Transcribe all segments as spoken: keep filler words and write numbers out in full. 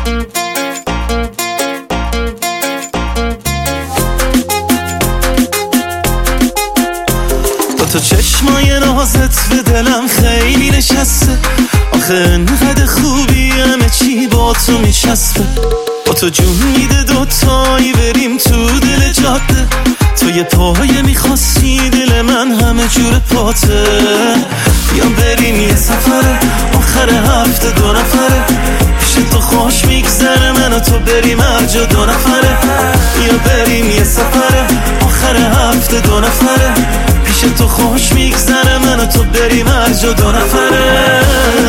تو چشمای نازت به دلم خیلی نشسته، آخه انقدر خوبی همه چی با تو میچسبه. با تو جون میده دوتایی بریم تو دل جاده، تو یه پایه میخواستی دل من همه جور پاته. بیام بریم یه سفره آخر هفته دو نفره، پیش تو خوش میگذره من و تو بریم هر جا دو نفره. بیا بریم یه سفره آخر هفته دو نفره، پیش تو خوش میگذره من و تو بریم هر جا دو نفره.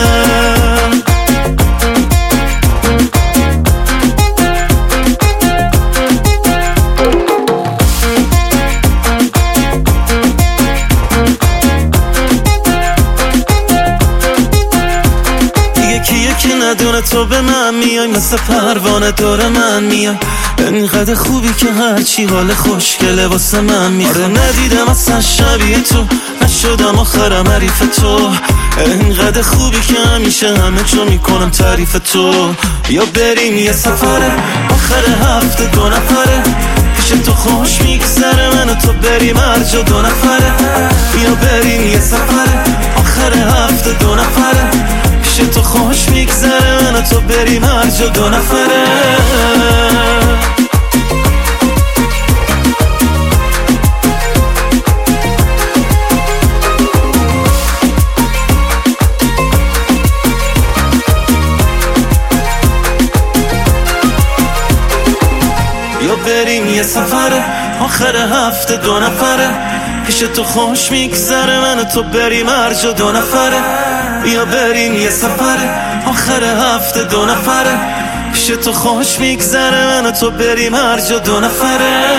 کیه که ندونه تو به من میای، مثل پروانه دور من میای. انقدر خوبی که هرچی حال خوشگله واسه من میخواد. آره ندیدم اصلا شبیه تو، نشدم آخرم حریف تو. انقدر خوبی که همیشه همه جا میکنم تعریف تو. یا بریم یه سفره آخر هفته دو نفره، پیش تو خوش میگذره من و تو بریم هر جا دو نفره. یا بریم یه سفره آخر هفته دو نفره، پیش تو خوش میگذره من و تو بریم هر جا دو نفره. یا بریم یه سفره آخر هفته دو نفره، پیش تو خوش میگذره من و تو بریم هر جا دو نفره. یا بریم یه سفره آخر هفته دو نفره، پیش تو خوش میگذره من و تو بریم هر جا دو نفره.